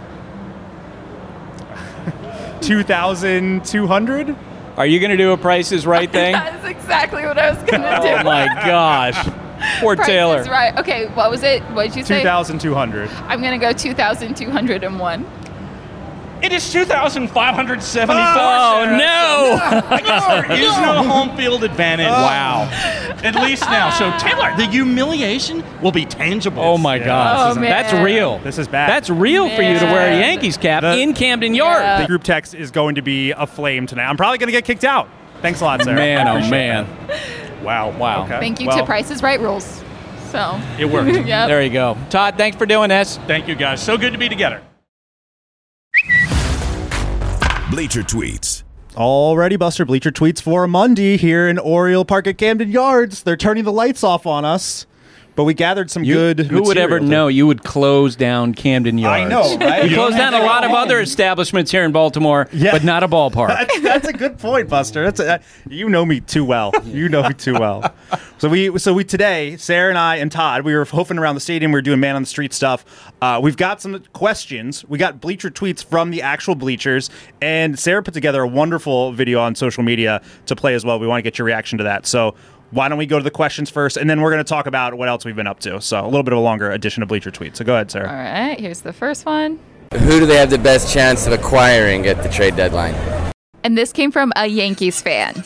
two thousand two hundred. Are you going to do a Price is Right thing? That's exactly what I was going to do. Oh, my gosh. Poor Price Taylor. is right. Okay, what was it? What did you say? two thousand two hundred. I'm going to go two thousand two hundred one. It is two thousand five hundred seventy-four. Oh, Sarah. no. I guess there is no home field advantage. Wow. At least now. So, Taylor, the humiliation will be tangible. Oh, my gosh. Oh, man. That's real. This is bad. That's real for you to wear a Yankees cap The- in Camden Yard. The group text is going to be aflame tonight. I'm probably going to get kicked out. Thanks a lot, Sarah. Man, I oh, appreciate man. that. Wow, wow. Okay. Thank you Well, to Price is Right rules. So It worked. Yep. There you go. Todd, thanks for doing this. Thank you, guys. So good to be together. Bleacher Tweets. Already, Buster. Bleacher Tweets for Monday here in Oriole Park at Camden Yards. They're turning the lights off on us, but we gathered some You- good Who would ever material to- know you would close down Camden Yards? I know, right? You You close don't down have a to lot go of home. other establishments here in Baltimore, Yeah. but not a ballpark. That's, that's a good point, Buster. That's a, you know me too well. You know me too well. So we, so we today, Sarah and I and Todd, we were hoofing around the stadium. We were doing man on the street stuff. Uh, we've got some questions. We got bleacher tweets from the actual bleachers, and Sarah put together a wonderful video on social media to play as well. We want to get your reaction to that. So why don't we go to the questions first, and then we're going to talk about what else we've been up to. So a little bit of a longer edition of Bleacher Tweets. So go ahead, Sarah. All right, here's the first one. Who do they have the best chance of acquiring at the trade deadline? And this came from a Yankees fan.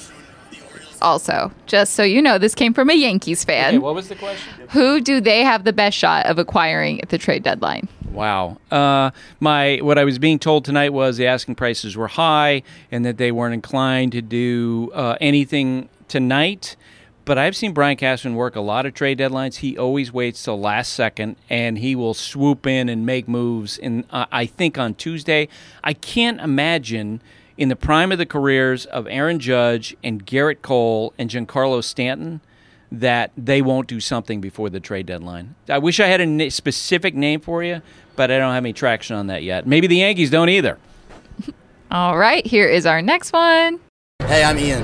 Also, just so you know, this came from a Yankees fan. Okay, what was the question? Who do they have the best shot of acquiring at the trade deadline? Wow. Uh, my what I was being told tonight was the asking prices were high and that they weren't inclined to do uh, anything tonight. But I've seen Brian Cashman work a lot of trade deadlines. He always waits till last second, and he will swoop in and make moves. In uh, I think on Tuesday, I can't imagine in the prime of the careers of Aaron Judge and Garrett Cole and Giancarlo Stanton that they won't do something before the trade deadline. I wish I had a na- specific name for you, but I don't have any traction on that yet. Maybe the Yankees don't either. All right, here is our next one. Hey, I'm Ian.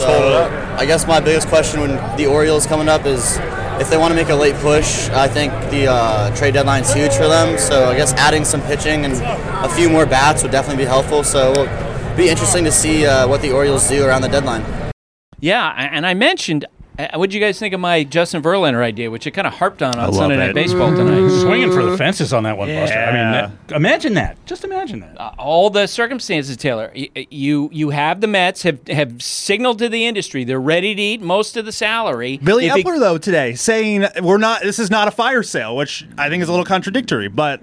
So I guess my biggest question when the Orioles coming up is if they want to make a late push. I think the uh, trade deadline is huge for them. So I guess adding some pitching and a few more bats would definitely be helpful. So it'll be interesting to see uh, what the Orioles do around the deadline. Yeah, and I mentioned, uh, what did you guys think of my Justin Verlander idea, which I kind of harped on on Sunday Night Baseball tonight? Swinging for the fences on that one, Yeah. Buster. I mean, that, imagine that. Just imagine that. Uh, all the circumstances, Taylor. Y- You you have the Mets have, have signaled to the industry they're ready to eat most of the salary. Billy If it- Epler, though, today saying we're not. This is not a fire sale, which I think is a little contradictory. But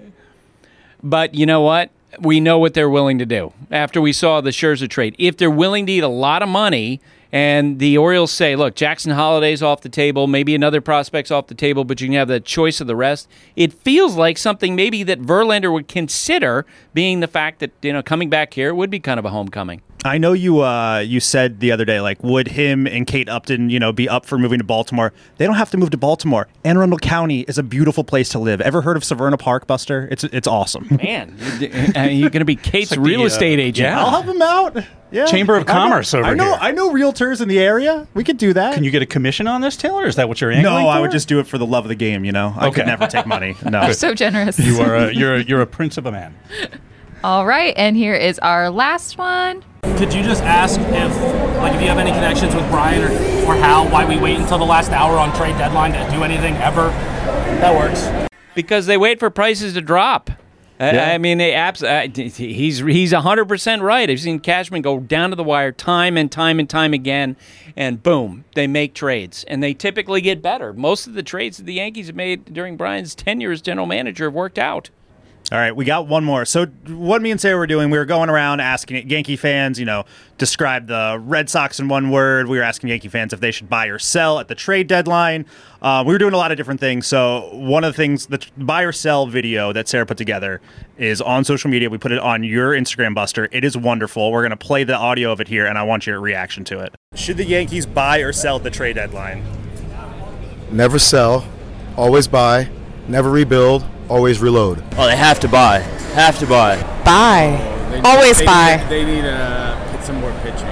But you know what? We know what they're willing to do after we saw the Scherzer trade. If they're willing to eat a lot of money and the Orioles say, look, Jackson Holliday's off the table, maybe another prospect's off the table, but you can have the choice of the rest, it feels like something maybe that Verlander would consider, being the fact that, you know, coming back here would be kind of a homecoming. I know you uh, you said the other day, like, would him and Kate Upton, you know, be up for moving to Baltimore? They don't have to move to Baltimore. Anne Arundel County is a beautiful place to live. Ever heard of Severna Park, Buster? It's it's awesome. Man, you're going to be Kate's like real the, uh, estate agent. I'll help him out. Yeah. Chamber of I know- Commerce over I know, here. I know realtors in the area. We could do that. Can you get a commission on this, Taylor? Is that what you're No, angling for? I would just do it for the love of the game. You know, I Okay. could never take money. No, You're so generous. You are a, you're a, you're a prince of a man. All right, and here is our last one. Could you just ask if, like, if you have any connections with Brian or, or Hal, why we wait until the last hour on trade deadline to do anything ever? That works. Because they wait for prices to drop. I- Yeah. I mean, they abs- uh, he's he's one hundred percent right. I've seen Cashman go down to the wire time and time and time again, and boom, they make trades. And they typically get better. Most of the trades that the Yankees have made during Brian's tenure as general manager have worked out. All right, we got one more. So what me and Sarah were doing, we were going around asking Yankee fans, you know, describe the Red Sox in one word. We were asking Yankee fans if they should buy or sell at the trade deadline. Uh, we were doing a lot of different things. So one of the things, the buy or sell video that Sarah put together is on social media. We put it on your Instagram, Buster. It is wonderful. We're going to play the audio of it here, and I want your reaction to it. Should the Yankees buy or sell at the trade deadline? Never sell, always buy, never rebuild, always reload. Oh, they have to buy. Have to buy. Buy. They Always they buy. Need, they need uh, get some more pitching.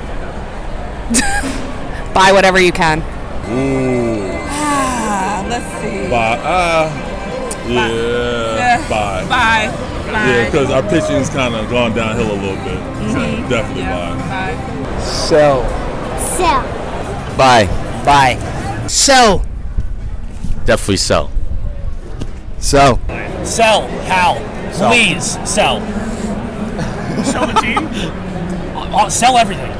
Buy whatever you can. Ooh. Ah, let's see. Buy. Uh, yeah. Yeah. Buy. Buy. Yeah, because our pitching's kind of gone downhill a little bit. So definitely buy. Sell. Sell. Buy. Buy. Sell. Definitely sell. Sell. Sell, Hal. Please, sell. Sell the team? I'll sell everything.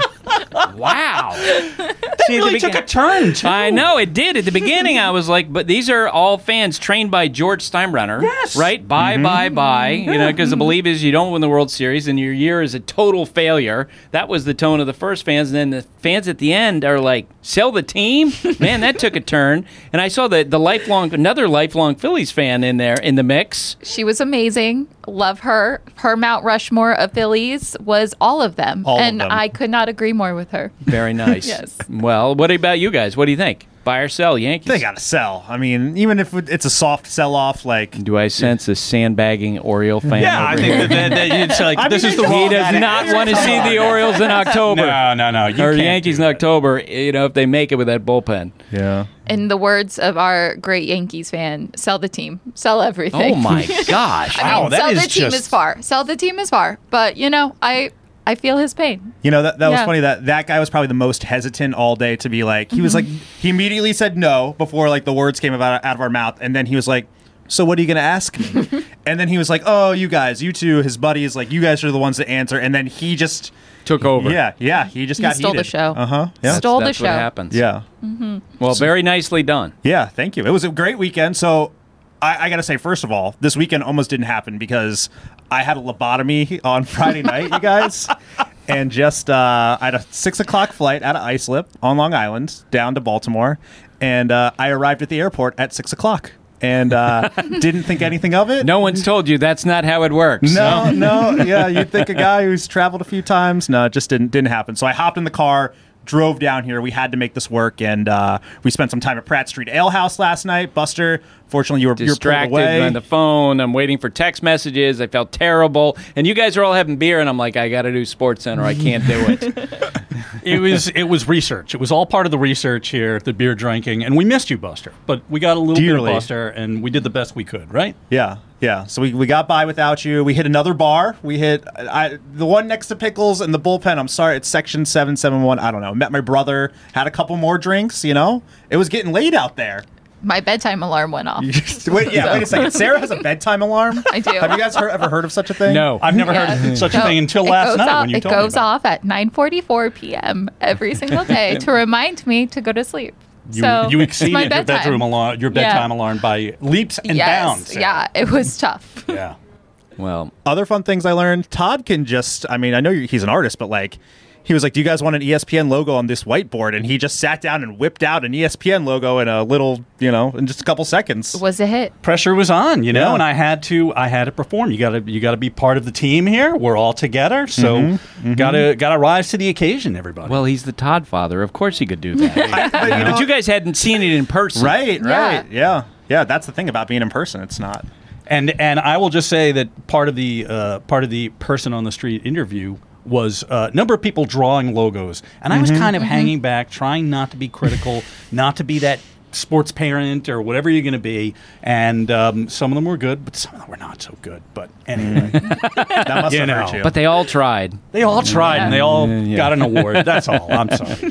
Wow. That really took a turn, too. I know, it did. At the beginning, I was like, but these are all fans trained by George Steinbrenner. Yes. Right? Bye, Mhm. bye, bye. You know, because the belief is you don't win the World Series and your year is a total failure. That was the tone of the first fans. And then the fans at the end are like, sell the team? Man, that took a turn. And I saw the, the lifelong, another lifelong Phillies fan in there in the mix. She was amazing. Love her. Her Mount Rushmore of Phillies was all of them. All of and them. I could not agree more with her. Very nice. Yes. Well, what about you guys? What do you think? Buy or sell, Yankees? They got to sell. I mean, even if it's a soft sell-off, like... Do I sense a sandbagging Oriole fan? Yeah, over I think here? that, that, that it's like, I this mean, is the they wrong He does guy. not want to see the Orioles in October. No, no, no. You or can't Yankees do in that. October, you know, if they make it with that bullpen. Yeah. In the words of our great Yankees fan, sell the team. Sell everything. Oh, my gosh. I mean, Wow, that sell is the team just- is far. Sell the team is far. But, you know, I I feel his pain. You know, that, that was Yeah. funny that that guy was probably the most hesitant all day to be like, he was like, he immediately said no before like the words came about out of our mouth. And then he was like, so what are you going to ask me? And then he was like, oh, you guys, you two, his buddies, like you guys are the ones to answer. And then he just took over. Yeah. Yeah. He just He got stole the heated. show. Uh-huh. Yeah. Stole the That's show. what happens. Yeah. Mm-hmm. Well, very nicely done. Yeah, thank you. It was a great weekend. So I, I got to say, first of all, this weekend almost didn't happen because I had a lobotomy on Friday night, you guys. And just, uh, I had a six o'clock flight out of Islip on Long Island down to Baltimore. And uh, I arrived at the airport at six o'clock and uh, didn't think anything of it. No one's told you that's not how it works. No, no. Yeah, you'd think a guy who's traveled a few times. No, it just didn't, didn't happen. So I hopped in the car, drove down here. We had to make this work, and uh, we spent some time at Pratt Street Ale House last night. Buster, fortunately, you were you were pulled Distracted away. on the phone. I'm waiting for text messages. I felt terrible. And you guys are all having beer, and I'm like, I got to do Sports Center. I can't do it. It was it was research. It was all part of the research here, the beer drinking, and we missed you, Buster. But we got a little Dearly. bit of Buster, and we did the best we could, right? Yeah, yeah. So we, we got by without you. We hit another bar. We hit I, the one next to Pickles and the bullpen. I'm sorry, it's section seven seven one. I don't know. Met my brother, had a couple more drinks, you know? It was getting late out there. My bedtime alarm went off. wait, yeah, wait a second. Sarah has a bedtime alarm? I do. Have you guys heard, ever heard of such a thing? No. I've never Yeah. heard such a So thing until it last goes night off, when you it told me goes about off at nine forty-four p.m. every single day to remind me to go to sleep. it. You, so you it's my exceeded your bedtime. bedroom alarm, your Yeah. bedtime alarm by leaps and yes, bounds. Sarah. yeah, it was tough. Yeah. Well, Other fun things I learned, Todd can just, I mean, I know you- he's an artist, but like, he was like, do you guys want an E S P N logo on this whiteboard? And he just sat down and whipped out an E S P N logo in a little, you know, in just a couple seconds. It was a hit. Pressure was on, you know, Yeah. and I had to I had to perform. You gotta you gotta be part of the team here. We're all together. So Mhm, gotta gotta rise to the occasion, everybody. well, he's the Todd father. Of course he could do that. I- but, you but know- you guys hadn't seen it in person. Right, Yeah. right. Yeah. Yeah, that's the thing about being in person. It's not. And and I will just say that part of the uh, part of the person on the street interview was a uh, number of people drawing logos, and I was Mhm. kind of Mhm. hanging back, trying not to be critical, not to be that sports parent or whatever you're going to be. And um, some of them were good, but some of them were not so good. But anyway, That must You have know. hurt you. But they all tried. they all tried and they all Yeah. got an award. That's all. I'm sorry.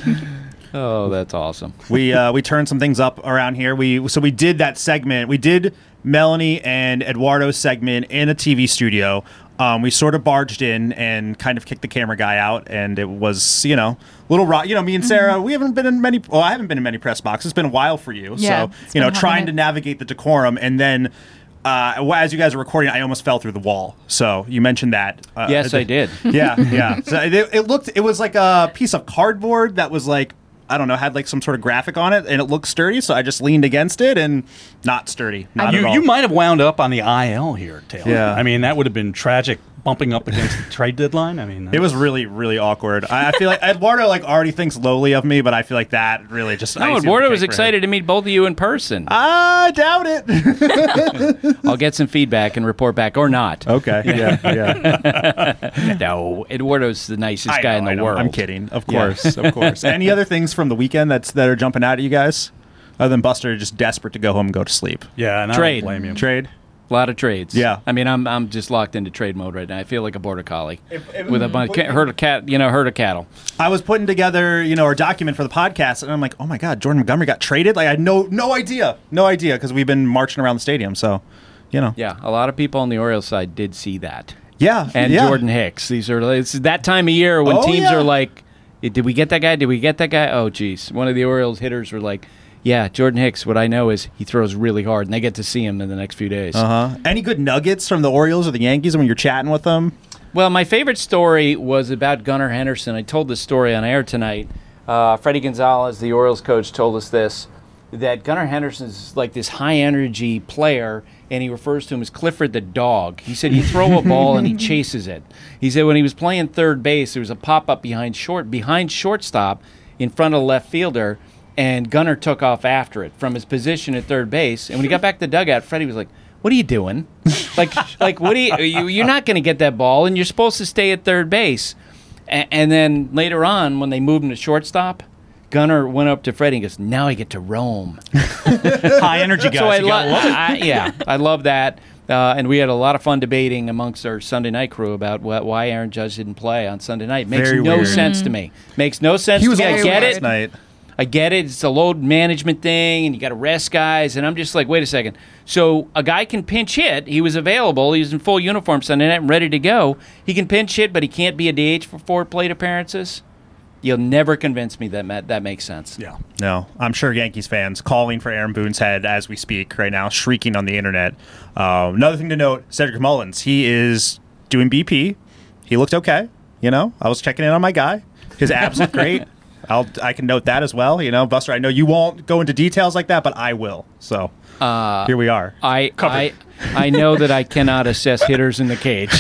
Oh, that's awesome. we uh, we turned some things up around here. We so we did that segment. We did Melanie and Eduardo's segment in a T V studio. Um, we sort of barged in and kind of kicked the camera guy out, and it was, you know, a little raw. You know, me and Sarah, we haven't been in many. Well, I haven't been in many press boxes. It's been a while for you, Yeah, so it's you know, been a hot trying minute. to navigate the decorum, and then. Uh, as you guys were recording, I almost fell through the wall. So you mentioned that. Uh, Yes, I did. Yeah, yeah. So it, it looked. It was like a piece of cardboard that was like, I don't know, had like some sort of graphic on it, and it looked sturdy. So I just leaned against it, and not sturdy. Not you at all. you might have wound up on the I L here, Taylor. Yeah. I mean, that would have been tragic, bumping up against the trade deadline. I mean, It was really, really awkward. I, I feel like Eduardo like already thinks lowly of me, but I feel like that really just. No, icing on the Eduardo cake was for him. excited to meet both of you in person. I doubt it. I'll get some feedback and report back, or not. Okay. Yeah. Yeah. No, Eduardo's the nicest I guy know, in the I know. world. I'm kidding. Of Yeah. course. Of course. Any other things from the weekend that's that are jumping out at you guys? Other than Buster just desperate to go home and go to sleep. yeah, and I Trade. don't blame you. Trade. A lot of trades. Yeah. I mean, I'm I'm just locked into trade mode right now. I feel like a border collie If- if- with a bunch of herd of cat, you know, herd of cattle. I was putting together, you know, our document for the podcast, and I'm like, oh my god, Jordan Montgomery got traded. Like I had no no idea, no idea, because we've been marching around the stadium. So, you know, Yeah, a lot of people on the Orioles side did see that. Yeah, and yeah. Jordan Hicks. These are it's that time of year when Oh, teams yeah. are like, did we get that guy? Did we get that guy? Oh, geez. One of the Orioles hitters were like, yeah, Jordan Hicks, what I know is he throws really hard, and they get to see him in the next few days. Uh-huh. Any good nuggets from the Orioles or the Yankees when you're chatting with them? Well, my favorite story was about Gunnar Henderson. I told this story on air tonight. Uh, Freddie Gonzalez, the Orioles coach, told us this, that Gunnar Henderson is like this high-energy player, and he refers to him as Clifford the dog. He said you throw a ball and he chases it. He said when he was playing third base, there was a pop-up behind short behind shortstop in front of the left fielder, and Gunnar took off after it from his position at third base. And when he got back to the dugout, Freddie was like, what are you doing? like, like what are you, you you're not going to get that ball, and you're supposed to stay at third base. A- and then later on, when they moved him to shortstop, Gunnar went up to Freddie and goes, now I get to roam. High energy guys. So I you gotta lo- love it. I, yeah, I love that. Uh, and we had a lot of fun debating amongst our Sunday night crew about what, why Aaron Judge didn't play on Sunday night. Makes Very no weird. sense to me. Makes no sense He to was me. I awesome get last it. night. I get it. It's a load management thing, and you got to rest guys. And I'm just like, wait a second. So a guy can pinch hit. He was available. He was in full uniform Sunday night and ready to go. He can pinch hit, but he can't be a D H for four plate appearances. You'll never convince me that ma- that makes sense. Yeah. No, I'm sure Yankees fans calling for Aaron Boone's head as we speak right now, shrieking on the internet. Uh, another thing to note, Cedric Mullins, he is doing B P. He looked okay. You know, I was checking in on my guy. His abs look great. I'll, I can note that as well. You know, Buster, I know you won't go into details like that, but I will. So Uh, here we are. I, I I know that I cannot assess hitters in the cage.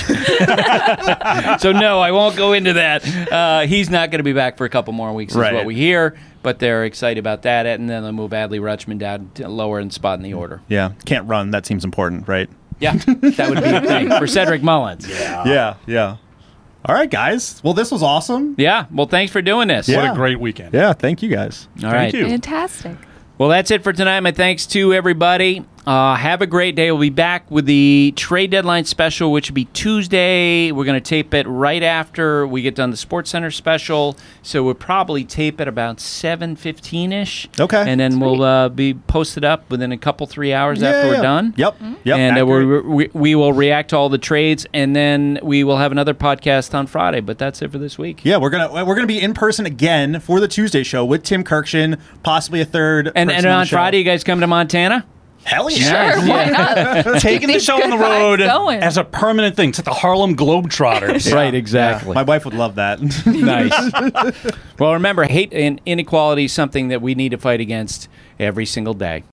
So, no, I won't go into that. Uh, he's not going to be back for a couple more weeks, is Right. what we hear. But they're excited about that. And then they'll move Adley Rutschman down to lower in spot in the order. Yeah, can't run. That seems important, right? Yeah, that would be a thing for Cedric Mullins. Yeah, yeah. All right, guys. Well, this was awesome. Yeah, well, thanks for doing this. Yeah. What a great weekend. Yeah, thank you guys. All right. Fantastic. Well, that's it for tonight. My thanks to everybody. Uh, have a great day. We'll be back with the trade deadline special, which will be Tuesday. We're going to tape it right after we get done the Sports Center special. So we'll probably tape it about seven fifteen-ish. Okay. And then we'll uh, be posted up within a couple, three hours Yeah, after yeah. we're done. Yep. Yep. And uh, accurate. we're, we, we will react to all the trades, and then we will have another podcast on Friday. But that's it for this week. Yeah, we're gonna we're gonna be in person again for the Tuesday show with Tim Kirkshin, possibly a third. And, person and on on the show. Friday, you guys come to Montana? Hell yeah. Sure, why not? Taking the These show on the good vibes road going. as a permanent thing. It's like the Harlem Globetrotters. Right, exactly. My wife would love that. Nice. Well, remember, hate and inequality is something that we need to fight against every single day.